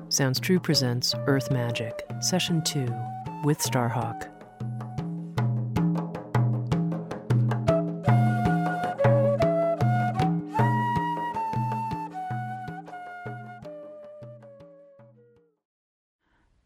Sounds True presents Earth Magic, Session 2, with Starhawk.